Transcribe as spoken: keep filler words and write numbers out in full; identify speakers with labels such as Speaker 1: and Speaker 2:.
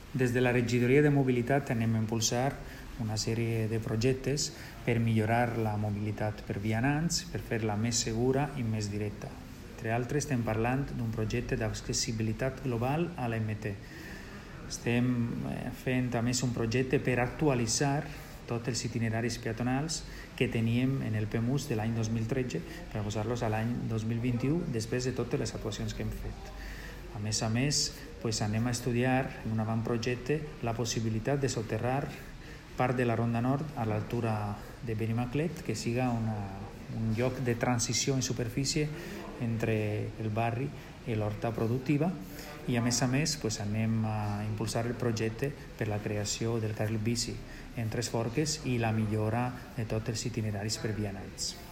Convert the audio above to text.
Speaker 1: Des de la regidoria de mobilitat anem a impulsar una sèrie de projectes per millorar la mobilitat per vianants, per fer-la més segura i més directa. Entre altres, estem parlant d'un projecte d'accessibilitat global a l'M T. Estem fent, a més, un projecte per actualitzar tots els itineraris peatonals que teníem en el P M U S de l'any dos mil tretze per posar-los a l'any dos mil vint-i-u després de totes les actuacions que hem fet. A més a més, pues, anem a estudiar en un avantprojecte la possibilitat de soterrar part de la Ronda Nord a l'altura de Benimaclet, que siga una, un lloc de transició en superfície entre el barri i l'horta productiva, i a més a més pues, anem a impulsar el projecte per la creació del carril bici en Tres Forques i la millora de tots els itineraris per vianants.